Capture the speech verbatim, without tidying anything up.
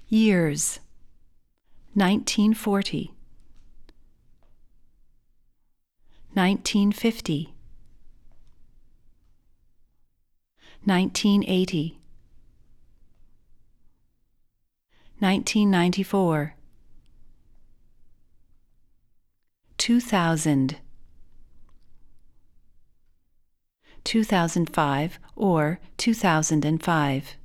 Years: nineteen forty, nineteen fifty, nineteen eighty, nineteen ninety-four, two thousand, two thousand five or two thousand five.